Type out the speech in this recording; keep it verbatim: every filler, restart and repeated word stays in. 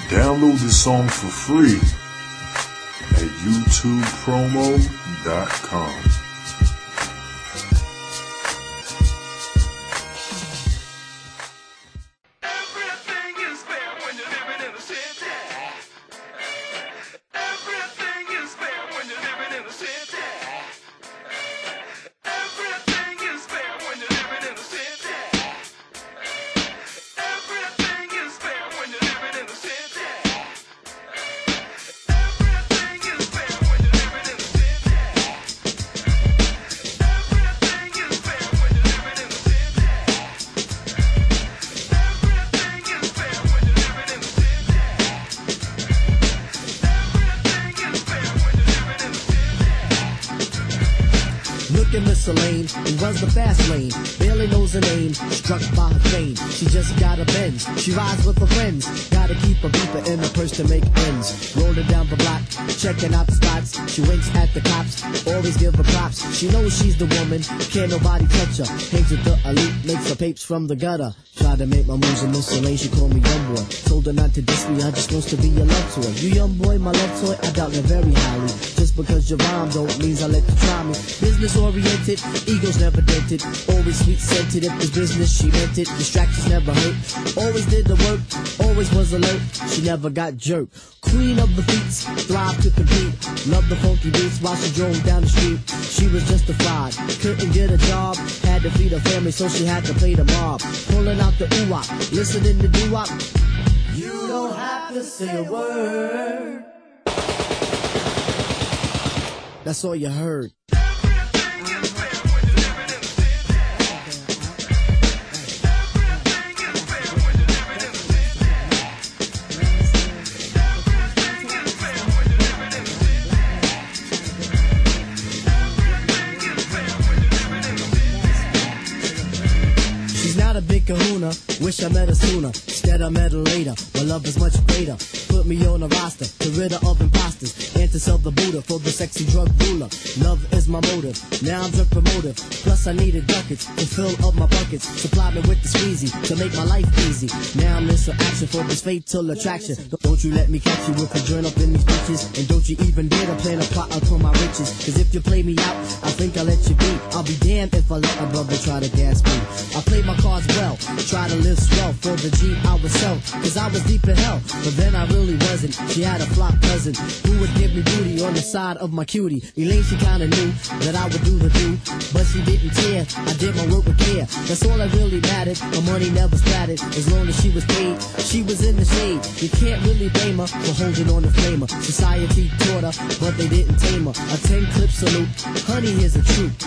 Download the song for free at youtube promo dot com. Look at Miss Elaine, who runs the fast lane, barely knows her name, struck by her fame. She just got a Benz, she rides with her friends, gotta keep a beeper in her purse to make ends. Rolling down the block, checking out the spots, she winks at the cops, always give her props. She knows she's the woman, can't nobody touch her. Hangs with the elite, makes her papes from the gutter. Tried to make my moves in Miss Elaine, she called me young boy. Told her not to diss me, I just wants to be a love toy. You young boy, my love toy, I doubt it very highly. Just because you rhyme don't means I let you try me. Business oriented, egos never dented. Always sweet scented, if the business she meant it. Distractions never hurt, always did the work, always was alert. She never got jerked. Queen of the beats, thrive to compete. Loved the funky beats while she drove down the street. She was justified, couldn't get a job, had to feed her family so she had to play the mob. Pulling out the ooh-wop, listening to doo-wop. You don't have to say a word, that's all you heard. Not a big kahuna, wish I met her sooner. Instead I met her later, my love is much greater. Put me on a roster, to rid her of imposters, and to sell the Buddha for the sexy drug ruler. Love is my motive, now I'm drug promoter. Plus I needed ducats to fill up my buckets. Supply me with the squeezy to make my life easy. Now I'm in some action for this fatal attraction. Don't you let me catch you with a joint up in these bitches, and don't you even dare to plan a plot upon my riches. Cause if you play me out, I think I'll let you be. I'll be damned if I let a brother try to gas me. I play my cards well, try to live swell for the G I was self. Cause I was deep in hell, but then I really wasn't. She had a flop cousin who would give me booty on the side of my cutie. Elaine, she kinda knew that I would do the do, but she didn't care. I did my work with care, that's all that really mattered. My money never splattered, as long as she was paid. She was in the shade, you can't really blame her for holding on the flamer. Society taught her, but they didn't tame her. A ten clip salute, honey, here's the truth.